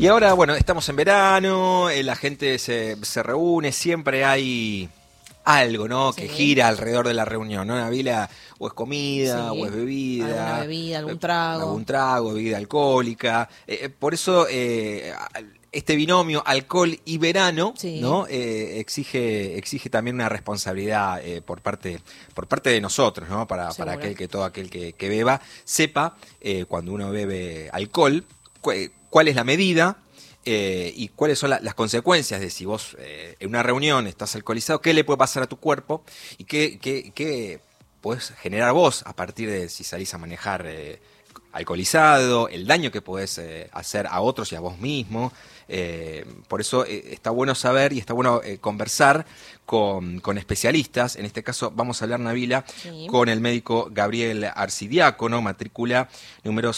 Y ahora, bueno, estamos en verano, la gente se reúne, siempre hay algo, ¿no? Que Sí, gira alrededor de la reunión, ¿no? Nabila, o es comida, o es sí. Alguna bebida, bebida, algún trago. algún trago, bebida alcohólica. Por eso este binomio alcohol y verano, Sí, ¿no? Exige también una responsabilidad por parte de nosotros, ¿no? Para seguro. todo aquel que beba, sepa cuando uno bebe alcohol, cuál es la medida y cuáles son las consecuencias de si vos en una reunión estás alcoholizado, qué le puede pasar a tu cuerpo y qué podés generar vos a partir de si salís a manejar alcoholizado, el daño que podés hacer a otros y a vos mismo. Por eso está bueno saber y está bueno conversar con especialistas. En este caso vamos a hablar, Nabila, Sí. con el médico Gabriel Arcidiácono, matrícula número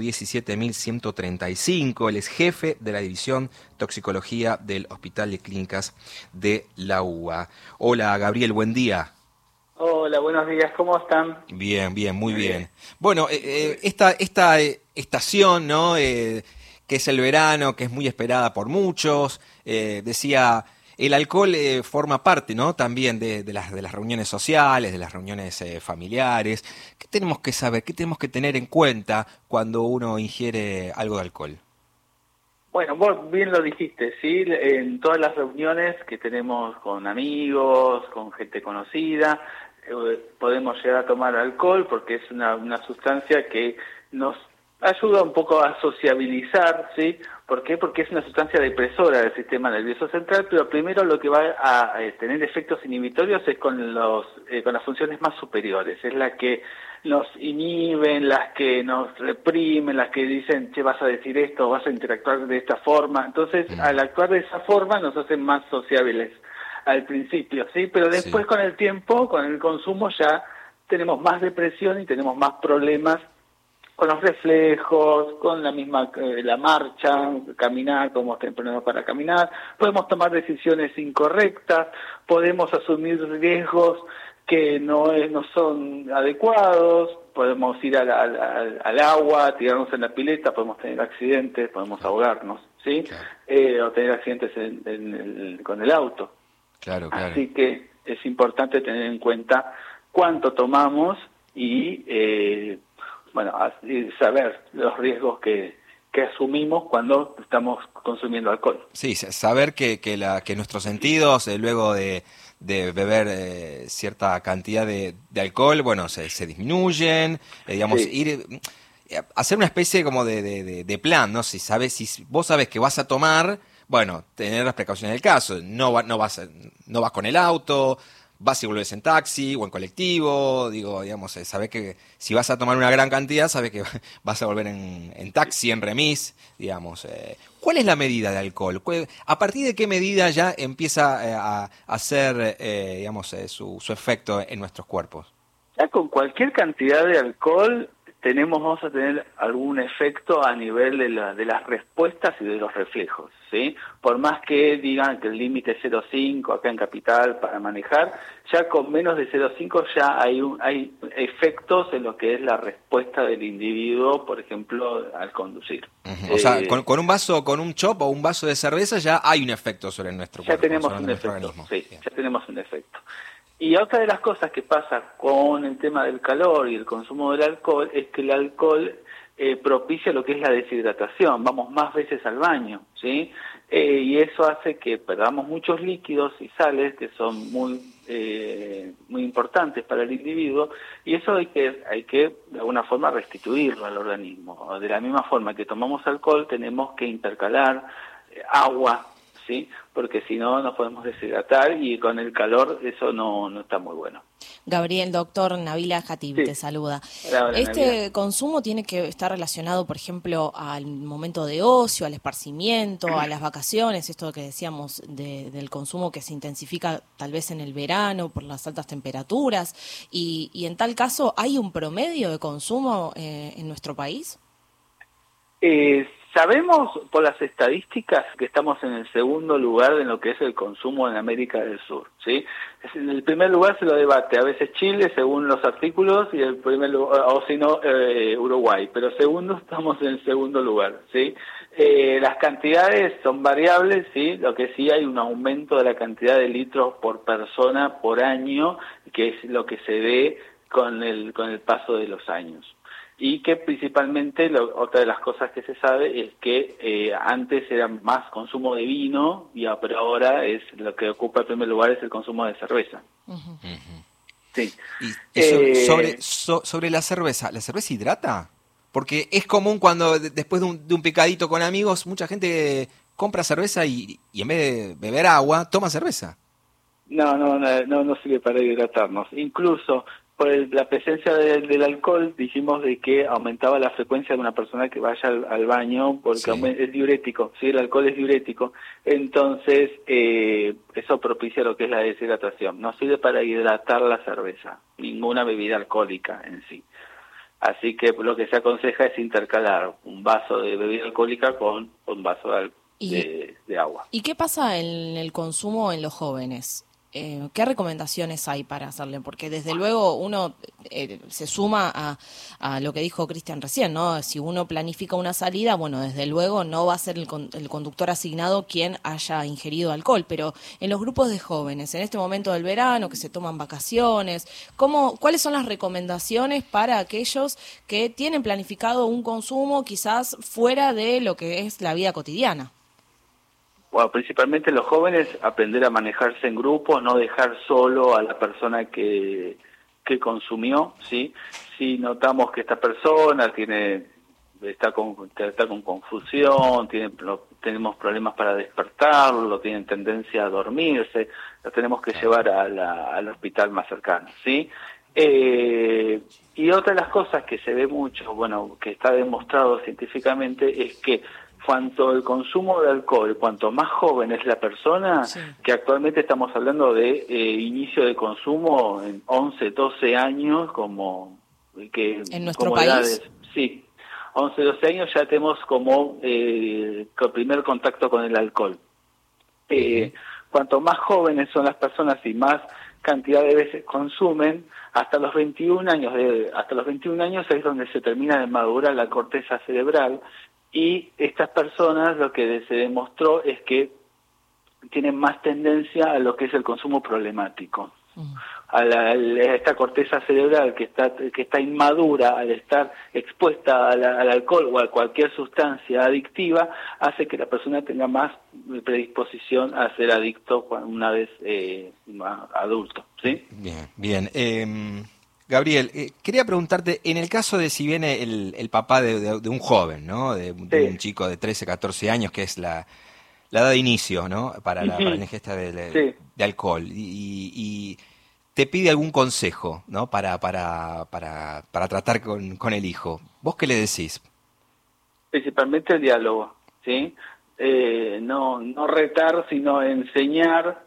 117.135. Él es jefe de la división toxicología del Hospital de Clínicas de la UBA. Hola, Gabriel, buen día. Hola, buenos días, ¿cómo están? Bien, bien, muy Muy bien. bien, Bueno, muy bien. esta estación, ¿no? Que es el verano, que es muy esperada por muchos, decía, el alcohol forma parte, ¿no? También de las reuniones sociales, de las reuniones familiares. ¿Qué tenemos que saber? ¿Qué tenemos que tener en cuenta cuando uno ingiere algo de alcohol? Bueno, vos bien lo dijiste, ¿sí? En todas las reuniones que tenemos con amigos, con gente conocida, podemos llegar a tomar alcohol porque es una sustancia que nos ayuda un poco a sociabilizar, ¿sí? ¿Por qué? Porque es una sustancia depresora del sistema nervioso central, pero primero lo que va a tener efectos inhibitorios es con las funciones más superiores, es la que nos inhiben, las que nos reprimen, las que dicen, che, vas a decir esto, vas a interactuar de esta forma. Entonces, Mm, al actuar de esa forma, nos hacen más sociables al principio, ¿sí? Pero sí, después, con el tiempo, con el consumo, ya tenemos más depresión y tenemos más problemas con los reflejos, con la misma la marcha, caminar, podemos tener problemas para caminar, podemos tomar decisiones incorrectas, podemos asumir riesgos que no son adecuados, podemos ir al agua, tirarnos en la pileta, podemos tener accidentes, podemos ahogarnos, ¿sí? claro, O tener accidentes con el auto. claro, claro. Así que es importante tener en cuenta cuánto tomamos y y saber los riesgos que asumimos cuando estamos consumiendo alcohol. Sí, saber que nuestros sentidos, luego de beber cierta cantidad de alcohol, bueno, se disminuyen, digamos, Sí, ir hacer una especie como de plan, ¿no? Si vos sabes que vas a tomar, bueno, tener las precauciones del caso, no vas con el auto, vas y vuelves en taxi o en colectivo, digo, digamos, sabés que si vas a tomar una gran cantidad, sabés que vas a volver en taxi, en remis, digamos. ¿Cuál es la medida de alcohol? ¿A partir de qué medida ya empieza a hacer, digamos, su efecto en nuestros cuerpos? ya con cualquier cantidad de alcohol vamos a tener algún efecto a nivel de las respuestas y de los reflejos, ¿sí? Por más que digan que el límite es 0,5 acá en Capital para manejar, ya con menos de 0,5 ya hay efectos en lo que es la respuesta del individuo, por ejemplo, al conducir. Ujú. O sea, con un vaso, con un chop o un vaso de cerveza ya hay un efecto sobre nuestro Ya cuerpo, tenemos sobre un nuestro efecto, organismo. sí, Bien. ya tenemos un efecto. Y otra de las cosas que pasa con el tema del calor y el consumo del alcohol es que el alcohol propicia lo que es la deshidratación, vamos más veces al baño, ¿sí? Y eso hace que perdamos muchos líquidos y sales que son muy importantes para el individuo, y eso hay que de alguna forma restituirlo al organismo. De la misma forma que tomamos alcohol, tenemos que intercalar agua, ¿sí? Porque si no nos podemos deshidratar y con el calor eso no está muy bueno. Gabriel, doctor Nabila Jatib, te Sí, saluda. hola Navidad. ¿Este consumo tiene que estar relacionado, por ejemplo, al momento de ocio, al esparcimiento, a las vacaciones? Esto que decíamos del consumo que se intensifica tal vez en el verano por las altas temperaturas. Y en tal caso, ¿hay un promedio de consumo en nuestro país? Sabemos por las estadísticas que estamos en el segundo lugar en lo que es el consumo en América del Sur, ¿sí? En el primer lugar se lo debate a veces Chile, según los artículos, y el primer lugar, o si no, Uruguay, pero segundo estamos en el segundo lugar, ¿sí? Las cantidades son variables, sí, lo que sí hay un aumento de la cantidad de litros por persona por año, que es lo que se ve con el paso de los años. Y que principalmente, otra de las cosas que se sabe es que antes era más consumo de vino, pero ahora es lo que ocupa el primer lugar es el consumo de cerveza. Ujú. Sí. Y sobre la cerveza hidrata? Porque es común cuando después de un picadito con amigos, mucha gente compra cerveza y en vez de beber agua, toma cerveza. No sirve para hidratarnos. Incluso por la presencia del alcohol, dijimos de que aumentaba la frecuencia de una persona que vaya al baño, porque Sí. es diurético, ¿sí? El alcohol es diurético. Entonces, eso propicia lo que es la deshidratación. No sirve para hidratar la cerveza, ninguna bebida alcohólica en sí. Así que lo que se aconseja es intercalar un vaso de bebida alcohólica con un vaso de agua. ¿Y qué pasa en el consumo en los jóvenes? ¿Qué recomendaciones hay para hacerle? Porque desde luego uno se suma a lo que dijo Cristian recién, ¿no? Si uno planifica una salida, bueno, desde luego no va a ser el conductor asignado quien haya ingerido alcohol, pero en los grupos de jóvenes, en este momento del verano, que se toman vacaciones, ¿cuáles son las recomendaciones para aquellos que tienen planificado un consumo quizás fuera de lo que es la vida cotidiana? Bueno, principalmente los jóvenes, aprender a manejarse en grupo, no dejar solo a la persona que consumió, ¿sí? Si notamos que esta persona está con confusión, tenemos problemas para despertarlo, tienen tendencia a dormirse, lo tenemos que llevar al hospital más cercano, ¿sí? Y otra de las cosas que se ve mucho, bueno, que está demostrado científicamente, es que cuanto el consumo de alcohol, cuanto más joven es la persona, sí, que actualmente estamos hablando de inicio de consumo en 11, 12 años, ¿En nuestro país? Edades, sí, 11, 12 años ya tenemos como primer contacto con el alcohol. Cuanto más jóvenes son las personas y más cantidad de veces consumen, hasta los 21 años es donde se termina de madurar la corteza cerebral. Y estas personas lo que se demostró es que tienen más tendencia a lo que es el consumo problemático. A esta corteza cerebral que está inmadura, al estar expuesta al alcohol o a cualquier sustancia adictiva, hace que la persona tenga más predisposición a ser adicto una vez adulto, ¿sí? Bien. Gabriel, quería preguntarte, en el caso de si viene el papá de un joven, ¿no? De un chico de 13, 14 años, que es la edad de inicio, ¿no? Para la ingesta de alcohol, y te pide algún consejo, ¿no? Para tratar con el hijo. ¿Vos qué le decís? Principalmente el diálogo, ¿sí? No retar, sino enseñar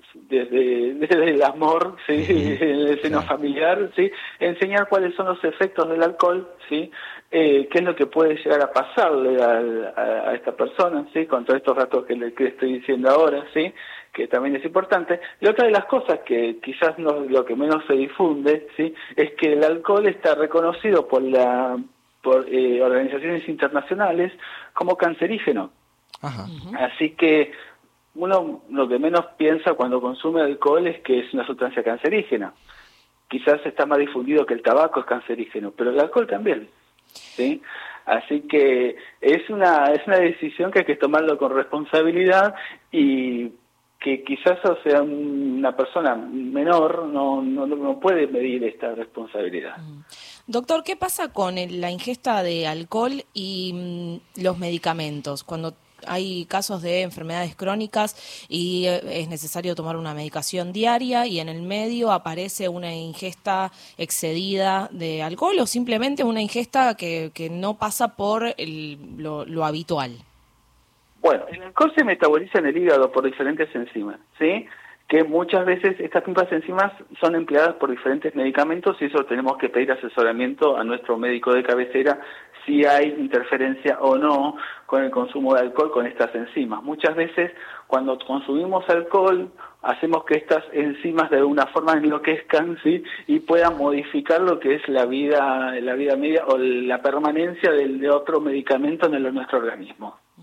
desde el amor, ¿sí? En el seno familiar, ¿sí? Enseñar cuáles son los efectos del alcohol, ¿sí? Qué es lo que puede llegar a pasarle a esta persona, ¿sí? Con todos estos datos que estoy diciendo ahora, ¿sí? Que también es importante. Y otra de las cosas que quizás lo que menos se difunde, ¿sí? Es que el alcohol está reconocido por organizaciones internacionales como cancerígeno. Ajá. Así que uno lo que menos piensa cuando consume alcohol es que es una sustancia cancerígena. Quizás está más difundido que el tabaco es cancerígeno, pero el alcohol también, ¿sí? Así que es una decisión que hay que tomarlo con responsabilidad y que quizás, o sea, una persona menor no puede medir esta responsabilidad. Doctor, ¿qué pasa con la ingesta de alcohol y los medicamentos? Cuando hay casos de enfermedades crónicas y es necesario tomar una medicación diaria y en el medio aparece una ingesta excedida de alcohol o simplemente una ingesta que no pasa por lo habitual. Bueno, el alcohol se metaboliza en el hígado por diferentes enzimas, ¿sí? Que muchas veces estas mismas enzimas son empleadas por diferentes medicamentos y eso tenemos que pedir asesoramiento a nuestro médico de cabecera si hay interferencia o no con el consumo de alcohol con estas enzimas. Muchas veces cuando consumimos alcohol hacemos que estas enzimas de alguna forma enloquezcan, ¿sí? Y puedan modificar lo que es la vida media o la permanencia de otro medicamento en nuestro organismo.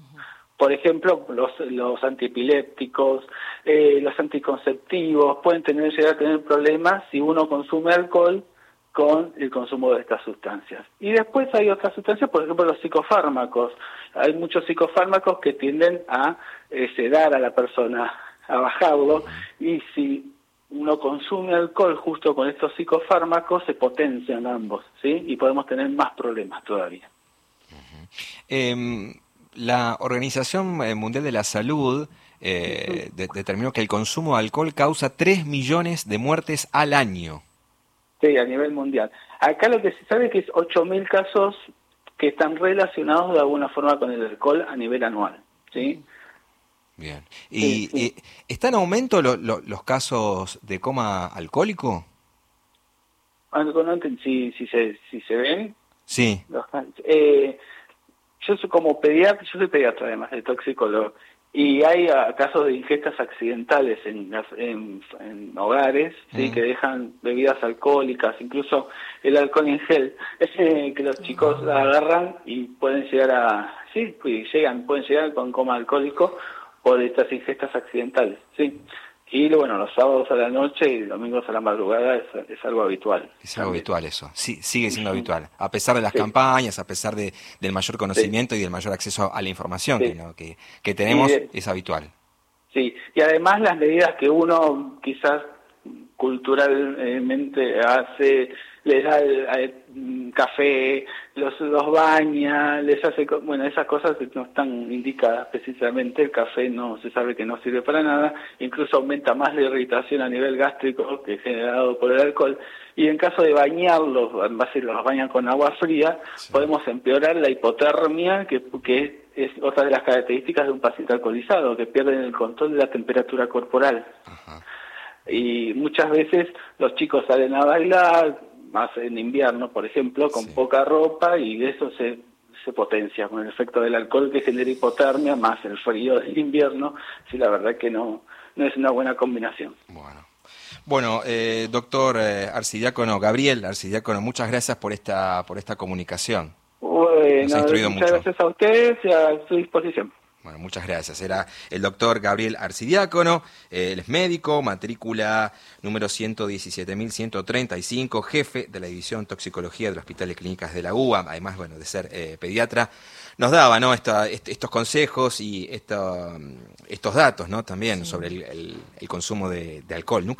Por ejemplo, los antiepilépticos, los anticonceptivos pueden llegar a tener problemas si uno consume alcohol con el consumo de estas sustancias. Y después hay otras sustancias, por ejemplo los psicofármacos. Hay muchos psicofármacos que tienden a sedar a la persona, a bajarlo, y si uno consume alcohol justo con estos psicofármacos, se potencian ambos, ¿sí? Y podemos tener más problemas todavía. La Organización Mundial de la Salud determinó que el consumo de alcohol causa 3 millones de muertes al año. Sí, a nivel mundial. Acá lo que se sabe es que es 8.000 casos que están relacionados de alguna forma con el alcohol a nivel anual, ¿sí? Bien. ¿Y está en aumento los casos de coma alcohólico? Si se ven. Sí. Yo soy soy pediatra además de toxicólogo, y hay casos de ingestas accidentales en hogares, ¿sí? Que dejan bebidas alcohólicas, incluso el alcohol en gel, que los chicos la agarran y pueden llegar pueden llegar con coma alcohólico por estas ingestas accidentales, ¿sí? Y bueno, los sábados a la noche y domingos a la madrugada es algo habitual. Es algo habitual eso, sí, sigue siendo habitual. A pesar de las campañas, a pesar del mayor conocimiento y del mayor acceso a la información que tenemos, es habitual. Sí, y además las medidas que uno quizás culturalmente hace, les da el café, los baña, les hace, esas cosas no están indicadas precisamente. El café no se sabe que no sirve para nada, incluso aumenta más la irritación a nivel gástrico que es generado por el alcohol, y en caso de bañarlos, en base los bañan con agua fría, podemos empeorar la hipotermia, que es otra de las características de un paciente alcoholizado, que pierden el control de la temperatura corporal. Ajá. Y muchas veces los chicos salen a bailar, más en invierno, por ejemplo, con poca ropa, y eso se potencia con el efecto del alcohol que genera hipotermia, más el frío del invierno. Sí, la verdad que no es una buena combinación. Bueno, doctor Arcidiácono, Gabriel Arcidiácono, muchas gracias por esta comunicación. Bueno, muchas gracias a ustedes y a su disposición. Bueno, muchas gracias. Era el doctor Gabriel Arcidiácono, él es médico, matrícula número 117.135, jefe de la División Toxicología del Hospital de Clínicas de la UBA, además, de ser pediatra. Nos daba, estos consejos y estos datos, también sobre el consumo de alcohol.